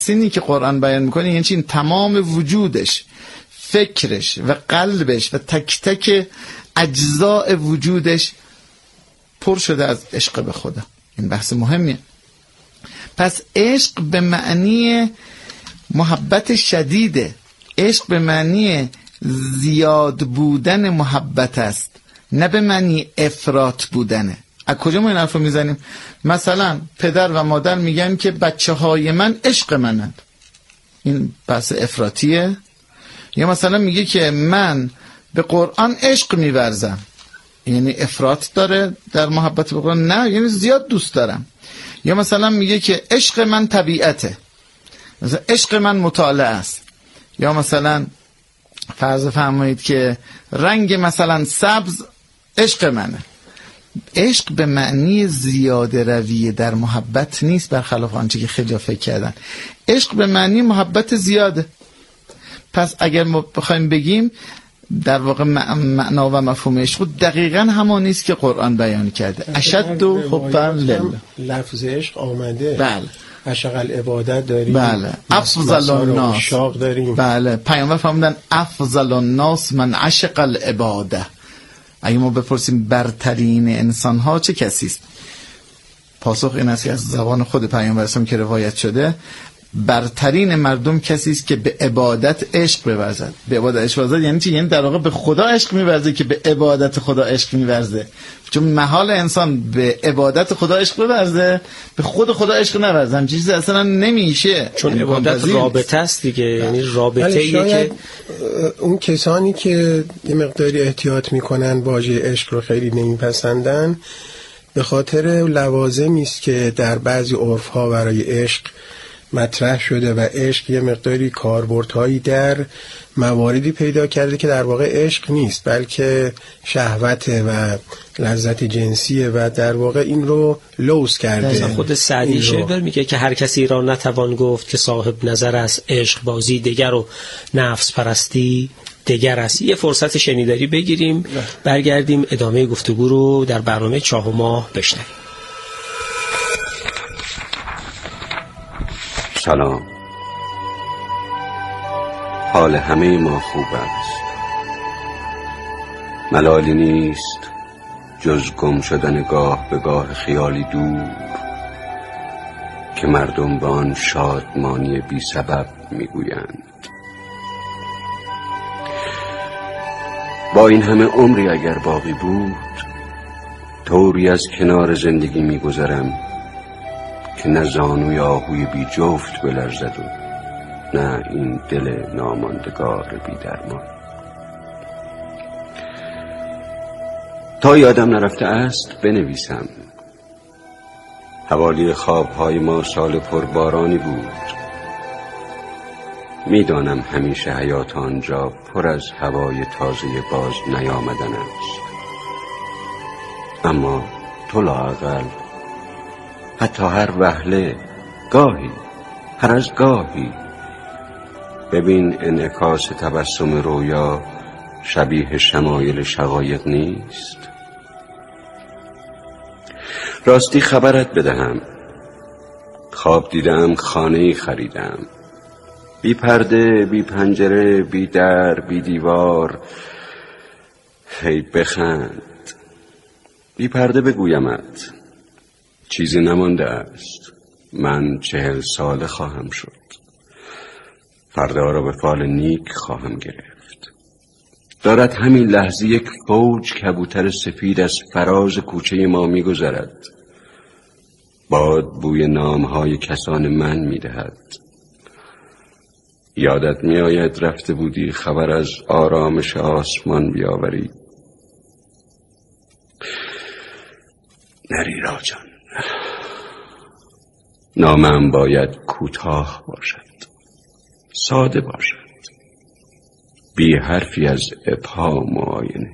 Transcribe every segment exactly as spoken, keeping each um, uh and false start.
تحسینی که قرآن بیان میکنه یعنی چی؟ تمام وجودش، فکرش و قلبش و تک تک اجزاء وجودش پر شده از عشق به خدا. این بحث مهمیه. پس عشق به معنی محبت شدیده، عشق به معنی زیاد بودن محبت است، نه به معنی افراط بودنه. از کجا ما این حرف رو میزنیم؟ مثلا پدر و مادر میگن که بچه های من عشق منند، این بحث افراطیه. یا مثلا میگه که من به قرآن عشق میورزم، یعنی افراط داره در محبت به قرآن؟ نه، یعنی زیاد دوست دارم. یا مثلا میگه که عشق من طبیعته، مثلا عشق من مطالعه است. یا مثلا فرض فرمایید که رنگ مثلا سبز عشق منه. عشق به معنی زیاده رویه در محبت نیست، برخلاف آنچه که خیلی فکر کردن. عشق به معنی محبت زیاده. پس اگر ما بخوایم بگیم در واقع معنا و مفهوم عشق دقیقاً همون نیست که قرآن بیان کرده. اشد و حبا لله، لفظ عشق آمده. بله. عشق العبادت داریم، بله. افضل الناس عشاق داریم. بله. پیامبر فرمودن افضل الناس من عشق العباده. اگه ما بپرسیم برترین انسان ها چه کسی است، پاسخ این است که از زبان خود پیامبر اسلام که روایت شده، برترین مردم کسی است که به عبادت عشق بورزد. به عبادت عشق بورزد یعنی چی؟ یعنی در واقع به خدا عشق می‌ورزه که به عبادت خدا عشق می‌ورزه. چون محال انسان به عبادت خدا عشق بورزه، به خود خدا عشق نورزه، همین چیزی اصلا نمیشه. چون عبادت رابطه است دیگه، یعنی رابطه‌ای که اون کسانی که یه مقداری احتیاط میکنن واژه عشق رو خیلی نمیپسندن، به خاطر لوازمی است که در بعضی عرف‌ها برای عشق مطرح شده و عشق یه مقداری کاربردهایی در مواردی پیدا کرده که در واقع عشق نیست، بلکه شهوت و لذت جنسیه و در واقع این رو لوث کرده. خود سعدی شعر میگه که هر کسی را نتوان گفت که صاحب نظر است، عشق بازی دگر و نفس پرستی دگر است. یه فرصت شنیداری بگیریم، برگردیم ادامه گفتگو رو در برنامه چاه و ماه بشنویم. سلام. حال همه ما خوب است، ملالی نیست جز گم شدن گاه به گاه خیالی دور که مردم به آن شادمانی بی سبب میگویند. با این همه عمری اگر باقی بود، طوری از کنار زندگی میگذرم که نه زانوی آهوی بی جفت بلرزد و نه این دل ناماندگار بی درمان. تا یادم نرفته است بنویسم. حوالی خوابهای ما سال پربارانی بود. میدانم همیشه حیات آنجا پر از هوای تازه باز نیامدن است، اما تو لااقل حتی هر وهله، گاهی، هر از گاهی ببین انعکاس تبسم رویا شبیه شمایل شقایق نیست. راستی خبرت بدهم، خواب دیدم خانه‌ای خریدم، بی پرده، بی پنجره، بی در، بی دیوار. هی بخند. بی پرده بگویمت چیزی نمانده است. من چهل ساله خواهم شد. فردا را به فال نیک خواهم گرفت. دارد همین لحظه یک فوج کبوتر سفید از فراز کوچه ما می گذرد. باد بوی نامهای کسان من می دهد. یادت می آید رفته بودی خبر از آرامش آسمان بیاوری؟ نری راجان، نامم باید کوتاه باشد، ساده باشد، بی حرفی از ابهام و آینه.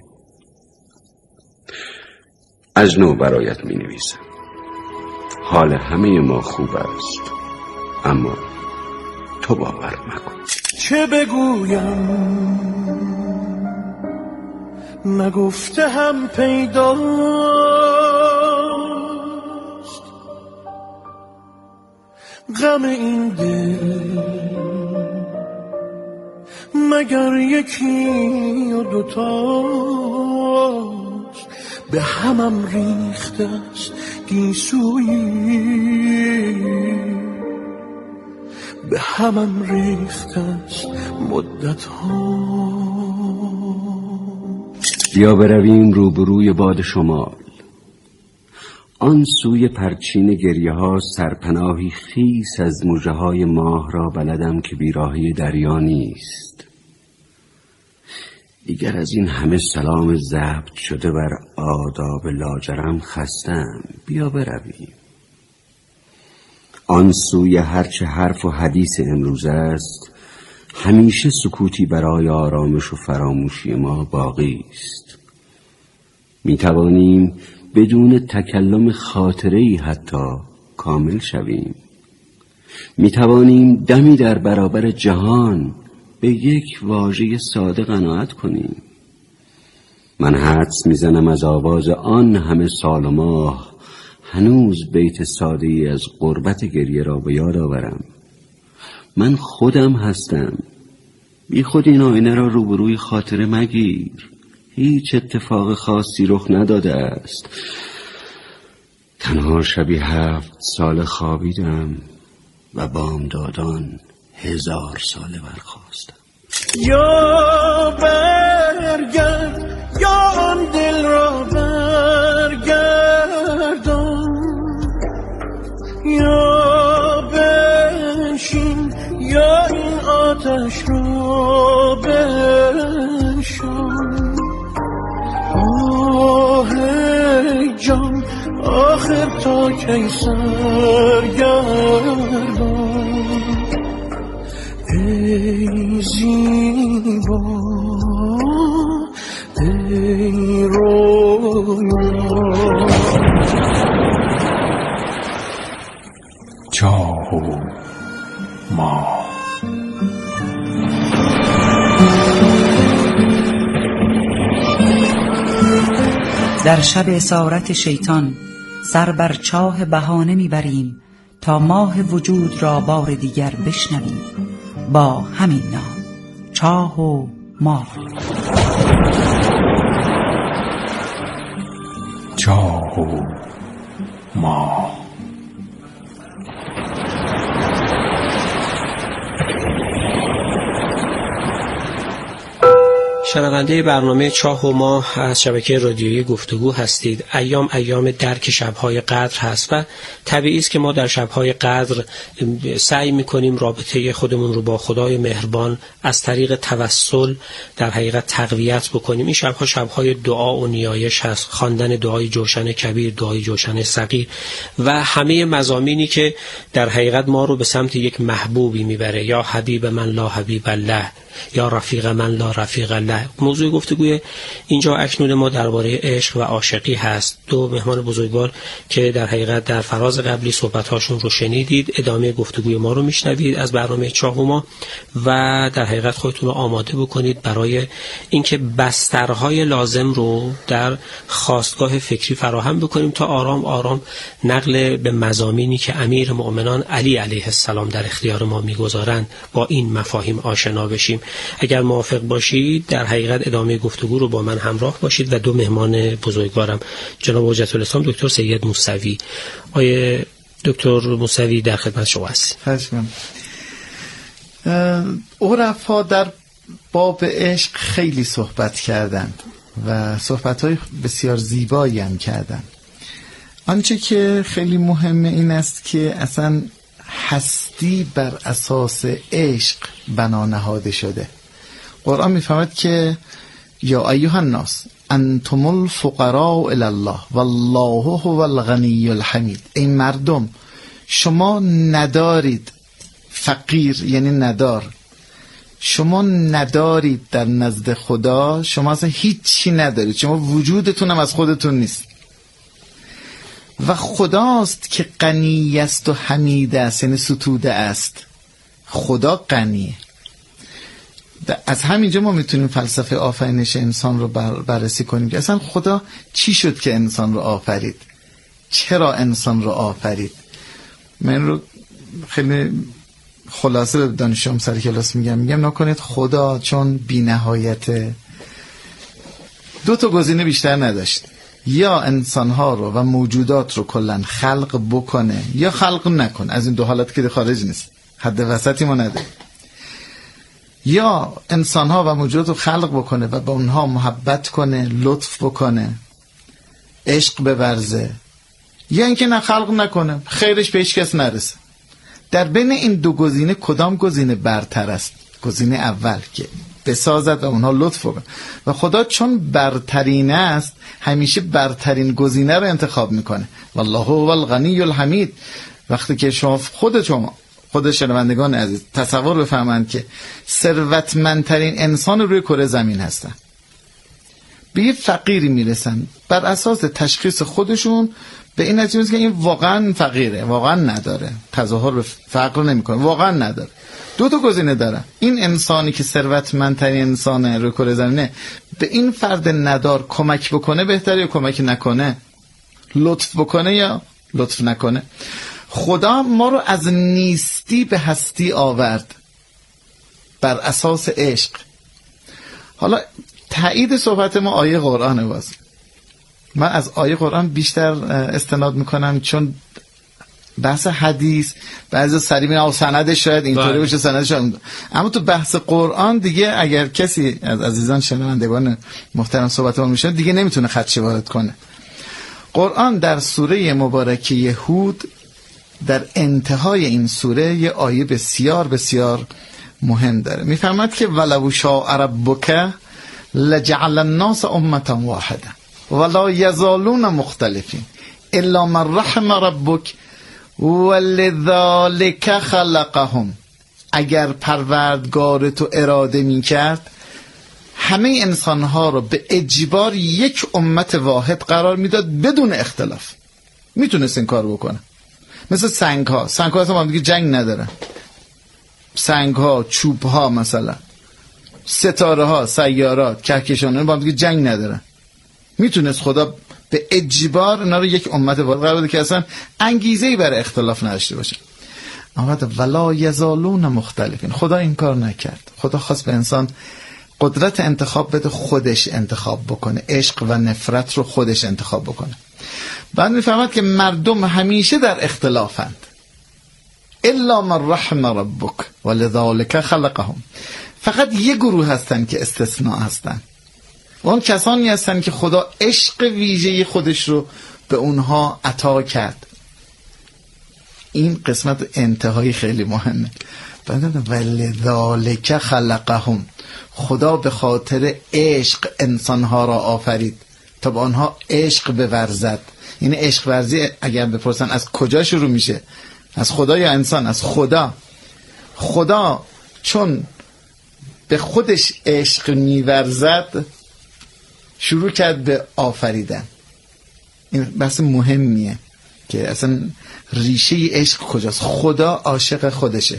از نو برایت می نویسم. حال همه ما خوب است، اما تو باور مکن. چه بگویم نگفته هم پیداست، غم این دل اگر یکی و دوتاست به همم ریخته است گیسویی، به همم ریخته است مدت ها. بیا برویم روبروی باد شمال، آن سوی پرچین گریه ها سرپناهی خیس از مژه های ماه را بلدم که بیراهی دریا نیست. دیگر از این همه سلام ضبط شده بر آداب لاجرم خستم. بیا برویم. آن سوی هرچه حرف و حدیث امروز است همیشه سکوتی برای آرامش و فراموشی ما باقی است. می توانیم بدون تکلم خاطره‌ای حتی کامل شویم. می توانیم دمی در برابر جهان به یک واژه ساده قناعت کنیم. من حدس می زنم از آواز آن همه سال و ماه هنوز بیت ساده‌ای از غربت گریه را به یاد آورم. من خودم هستم. بی خود این آینه را روبروی خاطره مگیر. هیچ اتفاق خاصی رخ نداده است. تنها شبی هفت سال خوابیدم و بامدادان هزار ساله برخاستم. یا برگرد یا آن دل را برگردان، یا بنشین یا این آتش را بنشان. آه جان آخر تا کی سرگردان، ای زیبا ای رویا. چاه و ماه. در شب اسارت شیطان سر بر چاه بهانه میبریم تا ماه وجود را بار دیگر بشنویم با همین نام، چاه و ماه. چاه و ماه. شنونده برنامه چاه و ماه از شبکه رادیویی گفتگو هستید. ایام ایام درک شب‌های قدر هست و طبیعی است که ما در شب‌های قدر سعی می‌کنیم رابطه خودمون رو با خدای مهربان از طریق توسل در حقیقت تقویت بکنیم. این شب‌ها شب‌های دعا و نیایش هست، خواندن دعای جوشن کبیر، دعای جوشن صغیر و همه مضامینی که در حقیقت ما رو به سمت یک محبوبی میبره. یا حبیب من لا حبیب الله، یا رفیق من لا رفیق الله. موضوع گفتگوی اینجا اکنون ما درباره عشق و عاشقی هست. دو مهمان بزرگوار که در حقیقت در فراز قبلی صحبت‌هاشون رو شنیدید، ادامه گفتگوی ما رو میشنوید از برنامه چاه و ماه و در حقیقت خودتون رو آماده بکنید برای اینکه بسترهای لازم رو در خاستگاه فکری فراهم بکنیم تا آرام آرام نقل به مضامینی که امیر مؤمنان علی علیه السلام در اختیار ما میگذارند با این مفاهیم آشنا بشیم. اگر موافق باشید در حقیقت ادامه گفتگو رو با من همراه باشید و دو مهمان بزرگوارم جناب حجت الاسلام دکتر سید موسوی. آیه دکتر موسوی در خدمت شما هستیم. عرفا در باب عشق خیلی صحبت کردند و صحبت‌های بسیار زیبایی هم کردند. آنچه که خیلی مهمه این است که اصلا هستی بر اساس عشق بنا نهاده شده. قرآن میفهمد که یا ایها الناس انتم الفقراء الی الله والله هو الغنی الحمید. این مردم شما ندارید، فقیر یعنی ندار، شما ندارید در نزد خدا، شما اصلا هیچی ندارید، شما وجودتون هم از خودتون نیست و خداست که غنی است و حمید است، یعنی ستوده است. خدا غنیه. از همینجا ما میتونیم فلسفه آفرینش انسان رو بر بررسی کنیم که اصلا خدا چی شد که انسان رو آفرید، چرا انسان رو آفرید. من رو خیلی خلاصه به دانشجوام سر کلاس میگم میگم نکنید خدا چون بی نهایت دو تا گزینه بیشتر نداشت، یا انسانها رو و موجودات رو کلن خلق بکنه یا خلق نکنه. از این دو حالت که خارج نیست، حد وسطی ما نداره. یا انسانها و موجودات رو خلق بکنه و به اونها محبت کنه، لطف بکنه، عشق بورزه، یا اینکه نه خلق نکنه، خیرش به هیچ کس نرسه. در بین این دو گزینه کدام گزینه برتر است؟ گزینه اول که بسازد و اونها لطف کنه. و خدا چون برترین است همیشه برترین گزینه رو انتخاب میکنه. والله هو الغنی الحمید. وقتی که شما خود شما خود شنوندگان عزیز تصور بفهمند که ثروتمندترین انسان روی کره زمین هستن، به یه فقیری میرسن بر اساس تشخیص خودشون به این نتیجه که این واقعا فقیره، واقعا نداره، تظاهر به فقر نمیکنه، واقعا نداره. دو تا گزینه داره. این انسانی که ثروتمندترین انسان روی کره زمینه به این فرد ندار کمک بکنه بهتره یا کمک نکنه؟ لطف بکنه یا لطف نکنه؟ خدا ما رو از نیستی به هستی آورد بر اساس عشق. حالا تایید صحبت ما آیه قرآنه. باز من از آیه قرآن بیشتر استناد میکنم چون بحث حدیث بعضی سری میگن او سندش شاید اینطوری باشه، سندش شاید، اما تو بحث قرآن دیگه اگر کسی از عزیزان شنوندگان محترم صحبت ما میشه دیگه نمیتونه خدشه وارد کنه. قرآن در سوره مبارکه هود در انتهای این سوره یه آیه بسیار بسیار مهم داره. میفرماد که ولو شاء ربک لجعل الناس امة واحده ولا یزالون مختلفین الا من رحم ربک ولذالک خلقهم. اگر پروردگار تو اراده میکرد همه انسانها رو به اجبار یک امت واحد قرار میداد بدون اختلاف. میتونست این کار بکنه. مثل سنگ ها سنگ ها اصلا با هم دیگه جنگ ندارن. سنگ ها، چوب ها، مثلا ستاره ها، سیارات، کهکشان‌ها با هم دیگه جنگ ندارن. میتونست خدا به اجبار اینا رو یک امت واحد قرار بده که اصلا انگیزه‌ای برای اختلاف نداشته باشه. اما ولا یزالون مختلفین. خدا این کار نکرد. خدا خواست به انسان قدرت انتخاب بده، خودش انتخاب بکنه، عشق و نفرت رو خودش انتخاب بکنه. بعد میفهمد که مردم همیشه در اختلافند. الا من رحم ربک ولذالک خلقهم. فقط یه گروه هستن که استثناء هستن. اون کسانی هستن که خدا عشق ویژه‌ای خودش رو به اونها عطا کرد. این قسمت انتهایی خیلی مهمه. بعد ولذالک خلقهم. خدا به خاطر عشق انسانها را آفرید تا به آنها عشق بورزد. یعنی عشق ورزی اگر بپرسن از کجا شروع میشه؟ از خدا یا انسان؟ از خدا. خدا چون به خودش عشق میورزد شروع کرد به آفریدن. این بحث مهمیه که اصلا ریشه عشق کجاست. خدا عاشق خودشه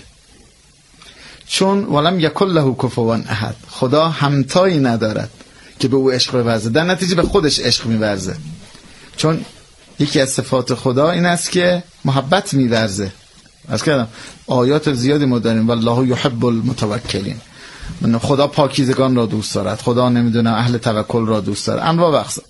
چون ولم یکن له کفوا احد. خدا همتایی ندارد که به او عشق بورزه، در نتیجه به خودش عشق میورزه. چون یکی از صفات خدا این است که محبت میورزه. از کردم آیات زیادی ما داریم والله یحب المتوکلین. من خدا پاکیزگان را دوست دارد، خدا نمیدونم اهل توکل را دوست دارد، انواع و اقسام.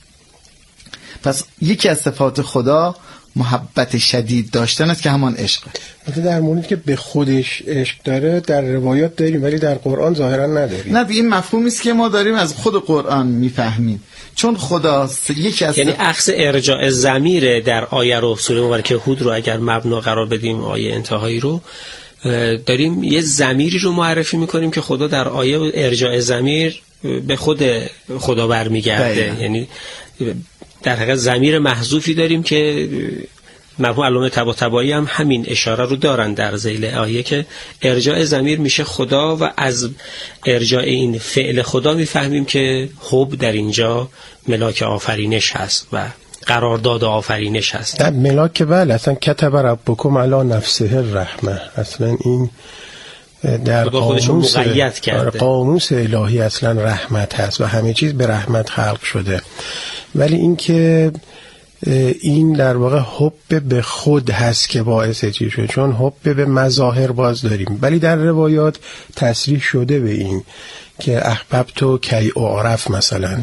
پس یکی از صفات خدا محبت شدید داشتن است که همان عشقه. مثلا در مورد که به خودش عشق داره در روایات داریم ولی در قرآن ظاهرا نداریم. نه این مفهومی است که ما داریم از خود قرآن میفهمیم. چون خدا یکی از یعنی اخذ ارجاع ضمیر در آیه رو سوره مبارکه هود رو اگر مبنا قرار بدیم، آیه انتهایی رو داریم یه ضمیری رو معرفی میکنیم که خدا در آیه ارجاع ضمیر به خود خدا برمیگرده. یعنی در حقیقت ضمیر محذوفی داریم که مرحوم علامه طباطبایی هم همین اشاره رو دارن در ذیل آیه که ارجاع ضمیر میشه خدا و از ارجاع این فعل خدا میفهمیم که حب در اینجا ملاک آفرینش هست و قرارداد آفرینش هست. در ملاک بله اصلا کتب ربکم علی نفسه الرحمه. اصلا این در قاموس قاموس الهی اصلا رحمت هست و همه چیز به رحمت خلق شده. ولی این که این در واقع حب به خود هست که باعث چی شد، چون حب به مظاهر باز داریم، ولی در روایات تصریح شده به این که احببتو کی اعرف، مثلا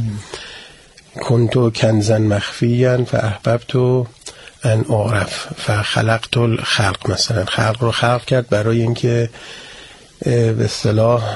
کنتو کنزا مخفیا فاحببتو ان اعرف فخلقت الخلق، مثلا خلق رو خلق کرد برای اینکه به اصطلاح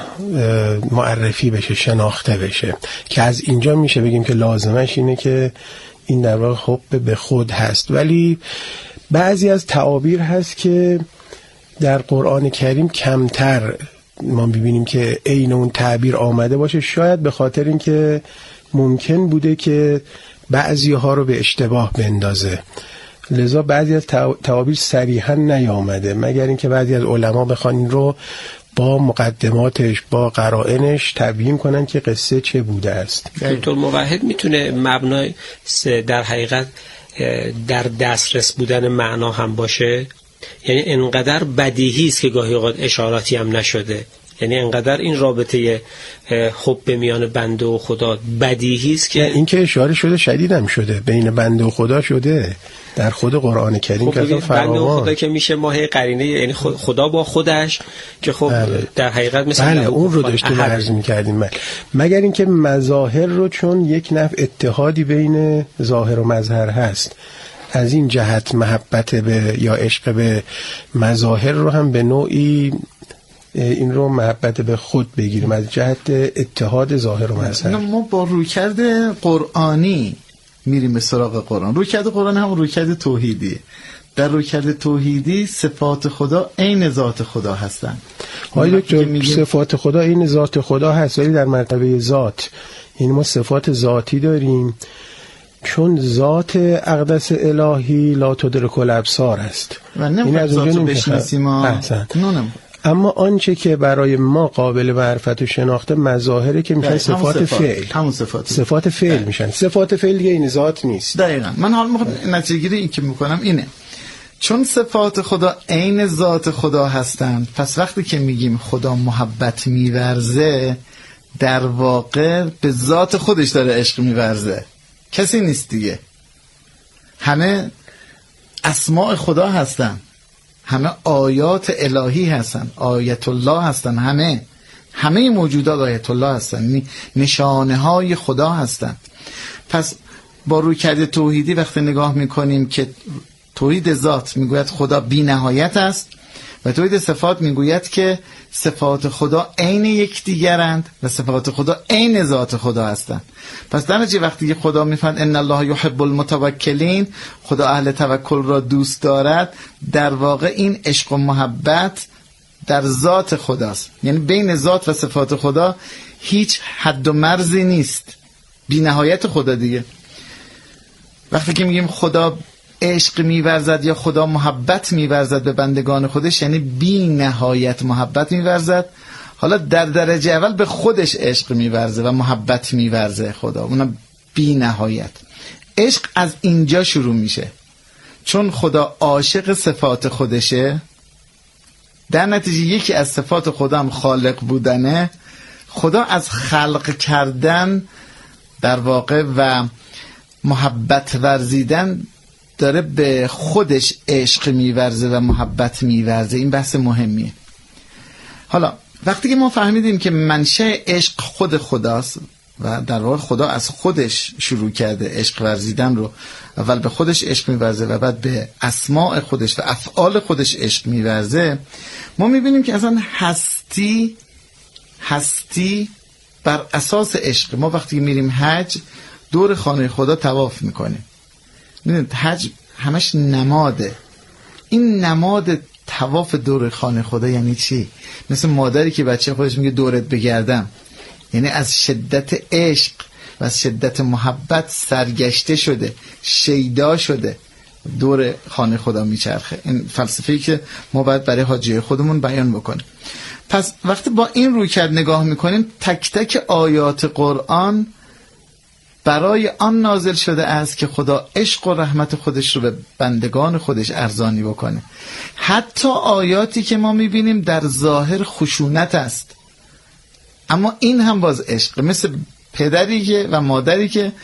معرفی بشه، شناخته بشه، که از اینجا میشه بگیم که لازمش اینه که این در واقع حب به خود هست. ولی بعضی از تعابیر هست که در قرآن کریم کمتر ما ببینیم که عین اون تعبیر آمده باشه، شاید به خاطر اینکه ممکن بوده که بعضی ها رو به اشتباه بندازه، لذا بعضی از تعابیر صریحا نیامده، مگر اینکه بعضی از علما بخوان این رو با مقدماتش با قرائنش تبیین کنن که قصه چه بوده است. دکتر موحد میتونه مبنای در حقیقت در دسترس بودن معنا هم باشه؟ یعنی انقدر بدیهی است که گاهی اوقات اشاراتی هم نشده، یعنی انقدر این رابطه حب میان بنده و خدا بدیهی است که این که اشاره شده شدید هم شده، بین بنده و خدا شده در خود قرآن کریم که اصلا فراوان. بنده و خدا که میشه ماهی قرینه، یعنی خدا با خودش که خب بله. در حقیقت مثلا بله اون رو داشتیم عرض می‌کردیم، بله. مگر اینکه مظاهر رو چون یک نوع اتحادی بین ظاهر و مظهر هست، از این جهت محبت به یا عشق به مظاهر رو هم به نوعی این رو محبت به خود بگیریم از جهت اتحاد ظاهر و مظهر. ما با رویکرد قرآنی میریم به سراغ قرآن. رویکرد قرآن هم رویکرد توحیدیه. در رویکرد توحیدی صفات خدا عین ذات خدا هستن. آیا دکتر صفات خدا عین ذات خدا هست، ولی در مرتبه ذات، یعنی ما صفات ذاتی داریم چون ذات اقدس الهی لا تدرک الابصار است و نمی‌خواد ذات رو بشناسیم ما. اما آنچه که برای ما قابل معرفت و شناخته مظاهره که میشن صفات فعل، همون صفات صفات فعل میشن. صفات فعل دیگه این ذات نیست. دقیقاً. من حالا میخوام نتیجه گیری این که میکنم اینه، چون صفات خدا عین ذات خدا هستند، پس وقتی که میگیم خدا محبت میورزه، در واقع به ذات خودش داره عشق میورزه، کسی نیست دیگه. همه اسماء خدا هستن، همه آیات الهی هستن، آیت الله هستن، همه همه موجودات آیت الله هستن، نشانه های خدا هستن. پس با رویکرد توحیدی وقتی نگاه میکنیم که توحید ذات میگوید خدا بی نهایت است و توحید صفات میگوید که صفات خدا عین یکدیگرند و صفات خدا عین ذات خدا هستند. پس در نتیجه وقتی که خدا میفرماید ان الله یحب المتوکلین، خدا اهل توکل را دوست دارد، در واقع این عشق و محبت در ذات خداست، یعنی بین ذات و صفات خدا هیچ حد و مرزی نیست، بی نهایت خدا دیگه. وقتی که میگیم خدا عشق میورزد یا خدا محبت میورزد به بندگان خودش، یعنی بی نهایت محبت میورزد. حالا در درجه اول به خودش عشق میورزه و محبت میورزه خدا، اونم بی نهایت. عشق از اینجا شروع میشه، چون خدا عاشق صفات خودشه، در نتیجه یکی از صفات خدا هم خالق بودنه. خدا از خلق کردن در واقع و محبت ورزیدن داره به خودش عشق میورزه و محبت میورزه. این بحث مهمیه. حالا وقتی که ما فهمیدیم که منشأ عشق خود خداست و در واقع خدا از خودش شروع کرده عشق ورزیدن رو، اول به خودش عشق میورزه و بعد به اسماء خودش و افعال خودش عشق میورزه، ما میبینیم که اصلا هستی هستی بر اساس عشق. ما وقتی میریم حج دور خانه خدا طواف میکنیم، میدونید حج همش نماده. این نماد طواف دور خانه خدا یعنی چی؟ مثل مادری که بچه خودش میگه دورت بگردم، یعنی از شدت عشق و از شدت محبت سرگشته شده، شیدا شده، دور خانه خدا میچرخه. این فلسفه‌ای که ما باید برای حاجی خودمون بیان بکنیم. پس وقتی با این رویکرد نگاه میکنیم، تک تک آیات قرآن برای آن نازل شده است که خدا عشق و رحمت خودش رو به بندگان خودش ارزانی بکنه. حتی آیاتی که ما میبینیم در ظاهر خشونت است، اما این هم باز عشق، مثل پدری که و مادری که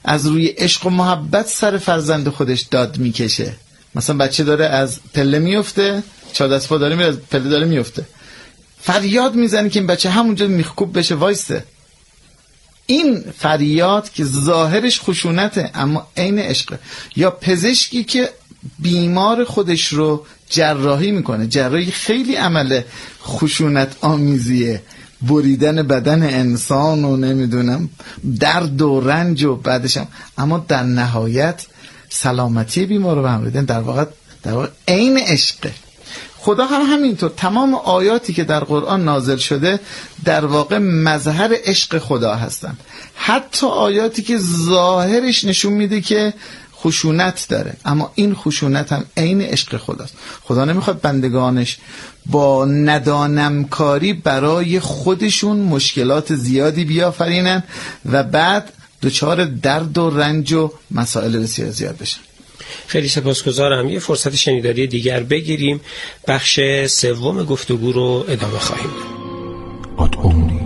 از روی عشق و محبت سر فرزند خودش داد میکشه. مثلا بچه داره از پله میفته، چهار دست پا داره میره از پله داره میفته، فریاد میزنه که این بچه همونجا میخکوب بشه وایسته. این فریاد که ظاهرش خشونته اما عین عشقه. یا پزشکی که بیمار خودش رو جراحی میکنه، جراحی خیلی عمل خشونت آمیزیه، بریدن بدن انسان و نمیدونم درد و رنج و بعدشم، اما در نهایت سلامتی بیمار رو به هم بدن. در واقع در واقع عین عشقه. خدا هم همینطور، تمام آیاتی که در قرآن نازل شده در واقع مظهر عشق خدا هستند. حتی آیاتی که ظاهرش نشون میده که خشونت داره اما این خشونت هم عین عشق خداست. خدا نمیخواد بندگانش با ندانمکاری برای خودشون مشکلات زیادی بیافرینن و بعد دچار درد و رنج و مسائل بسیار زیاد بشن. خیلی سپاسگزارم. یه فرصت شنیداری دیگر بگیریم، بخش سوم گفتگو رو ادامه خواهیم داد. ادعونی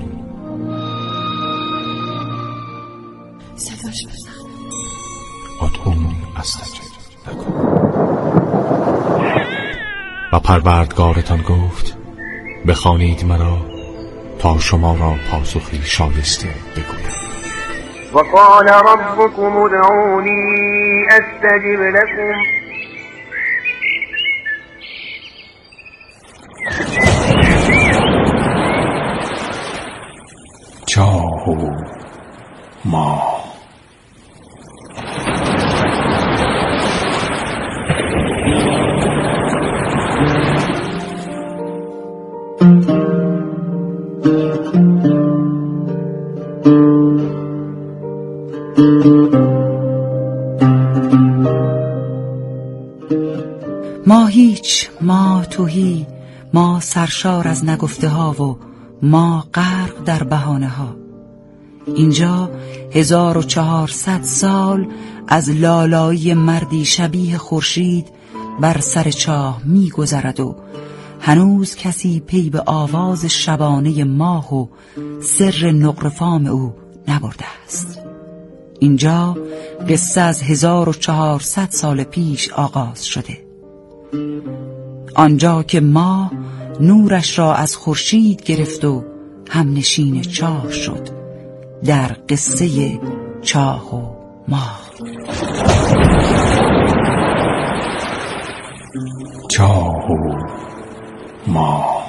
صداش بزن. ادعونی استجب لکم. و پروردگارتان گفت بخوانید مرا تا شما را پاسخی شایسته بگویم. وقال ربكم ادعوني استجب لكم جاهو ما ما هیچ، ما تهی، ما سرشار از نگفته ها و ما غرق در بهانه ها. اینجا هزار و چهارصد سال از لالایی مردی شبیه خورشید بر سر چاه می گذرد و هنوز کسی پی به آواز شبانه ماه و سر نقرفام او نبرده است. اینجا قصه از هزار و چهارصد سال پیش آغاز شده، آنجا که ماه نورش را از خورشید گرفت و همنشین چاه شد. در قصه چاه و ماه. چاه و ماه.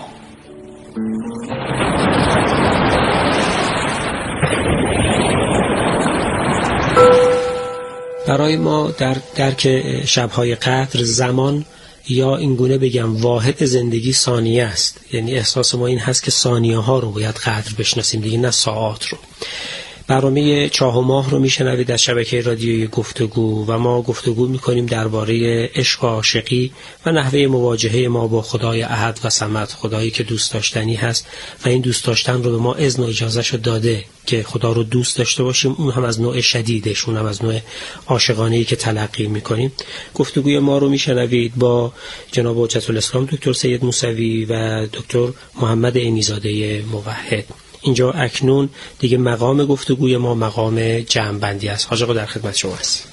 برای ما در درک شب‌های قدر زمان، یا اینگونه بگم واحد زندگی ثانیه است. یعنی احساس ما این هست که ثانیه ها رو باید قدر بشناسیم دیگه، نه ساعات رو. برنامه چاه و ماه رو میشنوید از شبکه رادیوی گفتگو و ما گفتگو میکنیم درباره عشق و عاشقی و نحوه مواجهه ما با خدای احد و صمد، خدایی که دوست داشتنی هست و این دوست داشتن رو به ما اذن و اجازهشو داده که خدا رو دوست داشته باشیم، اون هم از نوع شدیدش، اون هم از نوع عاشقانه‌ای که تلقی میکنیم. گفتگوی ما رو میشنوید با جناب حجت الاسلام دکتر سید موسوی و دکتر محمد عینی‌زاده موحد. اینجا اکنون دیگه مقام گفتگوی ما مقام جمع‌بندی است. حاج آقا در خدمت شما هست.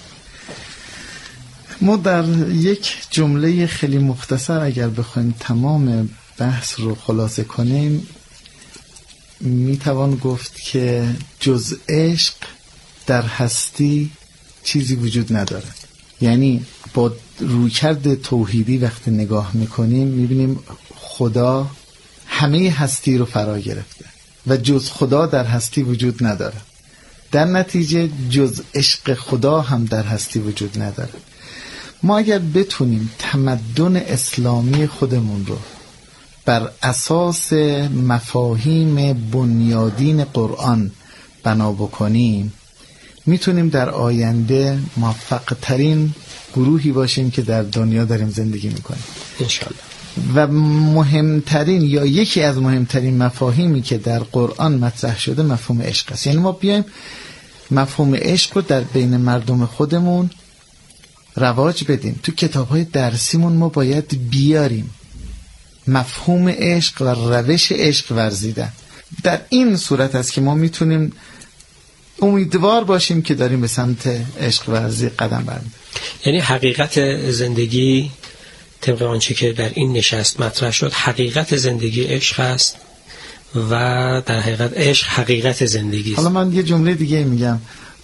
ما در یک جمله خیلی مختصر اگر بخوایم تمام بحث رو خلاصه کنیم، میتوان گفت که جز عشق در هستی چیزی وجود نداره. یعنی با رویکرد توحیدی وقتی نگاه میکنیم میبینیم خدا همه هستی رو فرا گرفته و جز خدا در هستی وجود نداره. در نتیجه جز عشق خدا هم در هستی وجود نداره. ما اگر بتونیم تمدن اسلامی خودمون رو بر اساس مفاهیم بنیادین قرآن بنا بکنیم، میتونیم در آینده موفق ترین گروهی باشیم که در دنیا داریم زندگی میکنیم انشالله. و مهمترین یا یکی از مهمترین مفاهیمی که در قرآن مطرح شده مفهوم عشق است. یعنی ما بیایم مفهوم عشق رو در بین مردم خودمون رواج بدیم. تو کتاب‌های درسیمون ما باید بیاریم مفهوم عشق و روش عشق ورزیدن. در این صورت است که ما میتونیم امیدوار باشیم که داریم به سمت عشق ورزی قدم برمی‌داریم. یعنی حقیقت زندگی طبق آنچه که در این نشست مطرح شد، حقیقت زندگی عشق است و در حقیقت عشق حقیقت زندگی است. حالا من یه جمله دیگه میگم،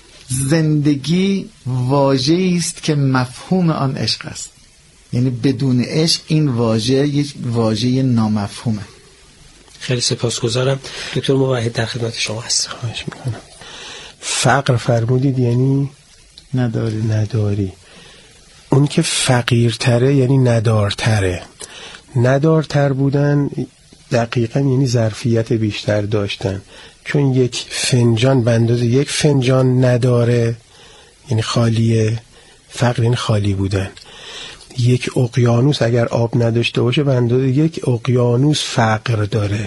زندگی واژه‌ای است که مفهوم آن عشق است. یعنی بدون عشق این واژه یک واژه نامفهومه. خیلی سپاسگزارم. دکتر موحد در خدمت شما هستم. خواهش میکنم. فقر فرمودید یعنی نداری. نداری. اون که فقیرتره یعنی ندارتره. ندارتر بودن دقیقا یعنی ظرفیت بیشتر داشتن. چون یک فنجان به اندازه یک فنجان نداره یعنی خالیه. فقر این خالی بودن. یک اقیانوس اگر آب نداشته باشه به اندازه یک اقیانوس فقر داره،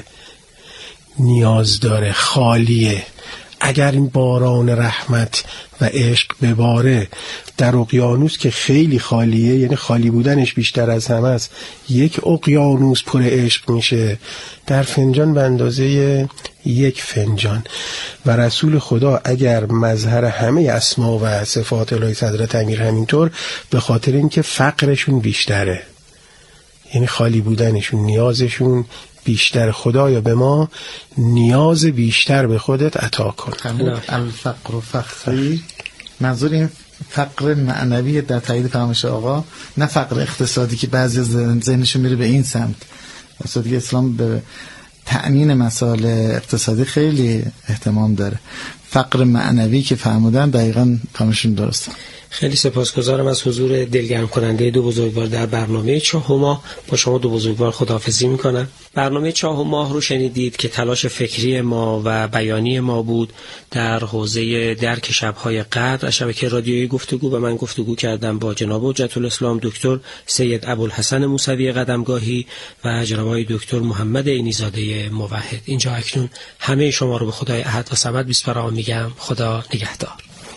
نیاز داره، خالیه. اگر این باران رحمت و عشق بباره در اقیانوس که خیلی خالیه، یعنی خالی بودنش بیشتر از همه است، یک اقیانوس پر عشق میشه در فنجان به اندازه یک فنجان. و رسول خدا اگر مظهر همه اسما و صفات الهی حضرت امیر همینطور، به خاطر اینکه فقرشون بیشتره، یعنی خالی بودنشون، نیازشون بیشتر. خدایا به ما نیاز بیشتر به خودت عطا کن. الفقر و فخری، منظور این فقر معنوی در تایید فرمایش آقا، نه فقر اقتصادی که بعضی ذهنشون میره به این سمت. اقتصادی اسلام به تأمین مسائل اقتصادی خیلی اهتمام داره. فقر معنوی که فرمودن دقیقاً کامشون درسته. خیلی سپاسگزارم از حضور دلگرم کننده دو بزرگوار در برنامه چاه و ماه. با شما دو بزرگوار خداحافظی میکنم. برنامه چاه و ماه رو شنیدید که تلاش فکری ما و بیانی ما بود در حوزه درک شب‌های قدر. شبکه رادیویی گفتگو و من گفتگو کردم با جناب حجت الاسلام دکتر سید ابوالحسن موسوی قدمگاهی و جناب آقای دکتر محمد عینی‌زاده موحد. اینجا اکنون همه شما رو به خدای احد و صمد میسپارم، میگم خدا نگهدار.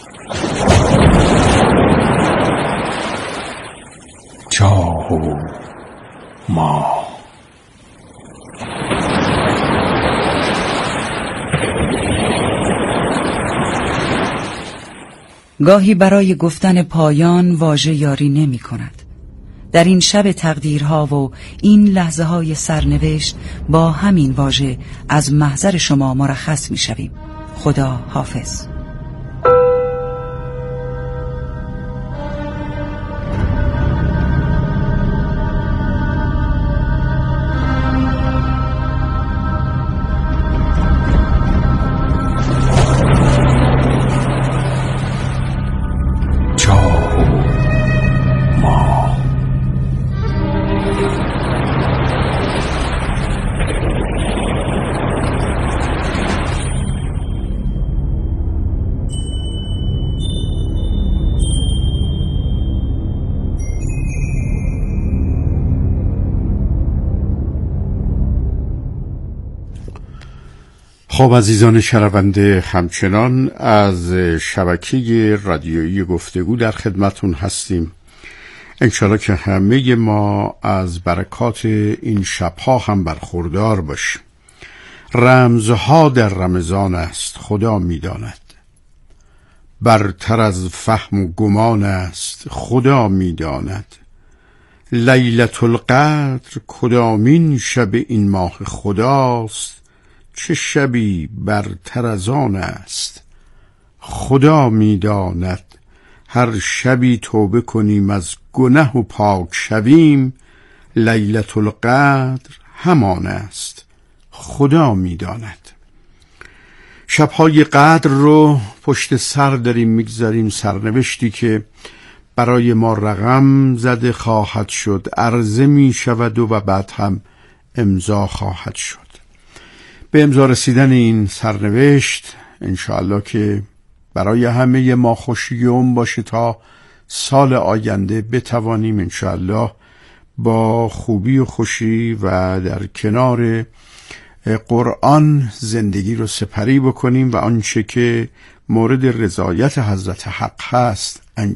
چاه و ماه. گاهی برای گفتن پایان واژه یاری نمی کند. در این شب تقدیرها و این لحظه های سرنوشت با همین واژه از محضر شما مرخص می شویم. خدا حافظ. خب عزیزان شنونده، همچنان از شبکه رادیویی گفتگو در خدمتون هستیم. انشالله که همه ما از برکات این شبها هم برخوردار باشیم. رمزها در رمضان است خدا میداند، برتر از فهم و گمان است خدا میداند. لیلة القدر کدامین شب این ماه خداست، چه شبی برتر از آن است خدا میداند. هر شبی توبه کنیم از گناه و پاک شویم، لیلة القدر همان است خدا میداند. شبهای قدر رو پشت سر داریم میگذاریم، سرنوشتی که برای ما رقم زده خواهد شد، عرضه می شود و بعد هم امضا خواهد شد. به امضا رسیدن این سرنوشت انشاءالله که برای همه ما خوشیوم باشه تا سال آینده بتوانیم انشاءالله با خوبی و خوشی و در کنار قرآن زندگی رو سپری بکنیم و آنچه که مورد رضایت حضرت حق هست انجام